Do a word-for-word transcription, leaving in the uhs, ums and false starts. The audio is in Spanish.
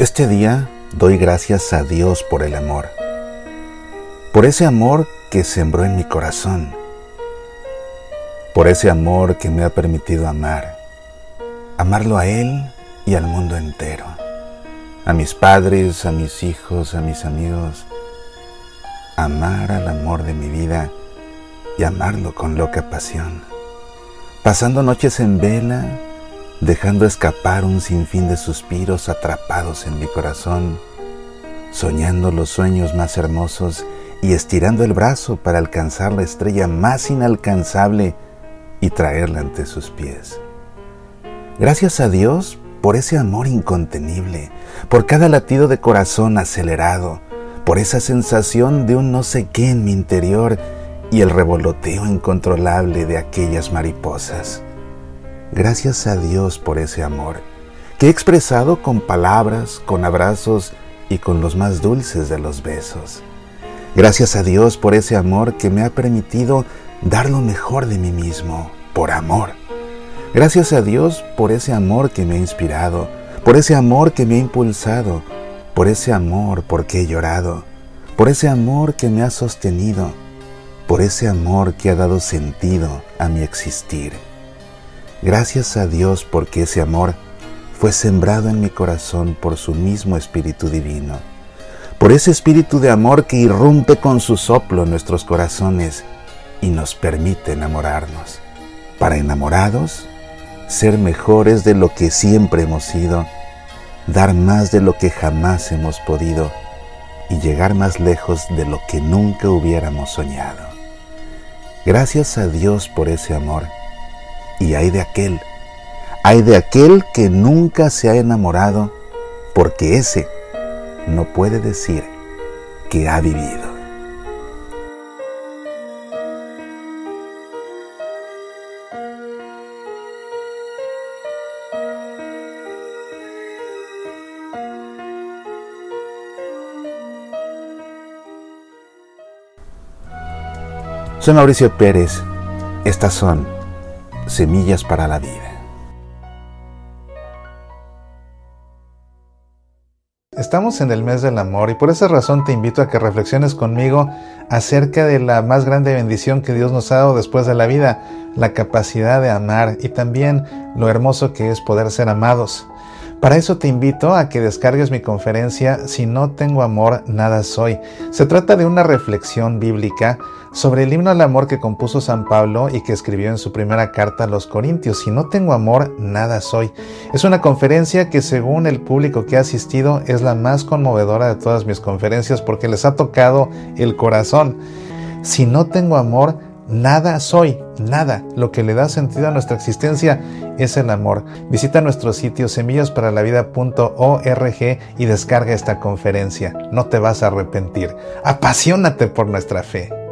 Este día doy gracias a Dios por el amor, por ese amor que sembró en mi corazón, por ese amor que me ha permitido amar, amarlo a Él y al mundo entero, a mis padres, a mis hijos, a mis amigos, amar al amor de mi vida y amarlo con loca pasión, pasando noches en vela, dejando escapar un sinfín de suspiros atrapados en mi corazón, soñando los sueños más hermosos y estirando el brazo para alcanzar la estrella más inalcanzable y traerla ante sus pies. Gracias a Dios por ese amor incontenible, por cada latido de corazón acelerado, por esa sensación de un no sé qué en mi interior y el revoloteo incontrolable de aquellas mariposas. Gracias a Dios por ese amor, que he expresado con palabras, con abrazos y con los más dulces de los besos. Gracias a Dios por ese amor que me ha permitido dar lo mejor de mí mismo, por amor. Gracias a Dios por ese amor que me ha inspirado, por ese amor que me ha impulsado, por ese amor porque he llorado, por ese amor que me ha sostenido, por ese amor que ha dado sentido a mi existir. Gracias a Dios porque ese amor fue sembrado en mi corazón por su mismo Espíritu Divino, por ese Espíritu de amor que irrumpe con su soplo en nuestros corazones y nos permite enamorarnos. Para enamorados, ser mejores de lo que siempre hemos sido, dar más de lo que jamás hemos podido y llegar más lejos de lo que nunca hubiéramos soñado. Gracias a Dios por ese amor. Y hay de aquel, hay de aquel que nunca se ha enamorado, porque ese no puede decir que ha vivido. Soy Mauricio Pérez. Estas son Semillas para la Vida. Estamos en el mes del amor y por esa razón te invito a que reflexiones conmigo acerca de la más grande bendición que Dios nos ha dado después de la vida, la capacidad de amar y también lo hermoso que es poder ser amados. Para eso te invito a que descargues mi conferencia Si no tengo amor, nada soy. Se trata de una reflexión bíblica sobre el himno al amor que compuso San Pablo y que escribió en su primera carta a los Corintios. Si no tengo amor, nada soy. Es una conferencia que, según el público que ha asistido, es la más conmovedora de todas mis conferencias porque les ha tocado el corazón. Si no tengo amor, nada soy, nada. Lo que le da sentido a nuestra existencia es el amor. Visita nuestro sitio semillas para la vida punto org y descarga esta conferencia. No te vas a arrepentir. Apasionate por nuestra fe.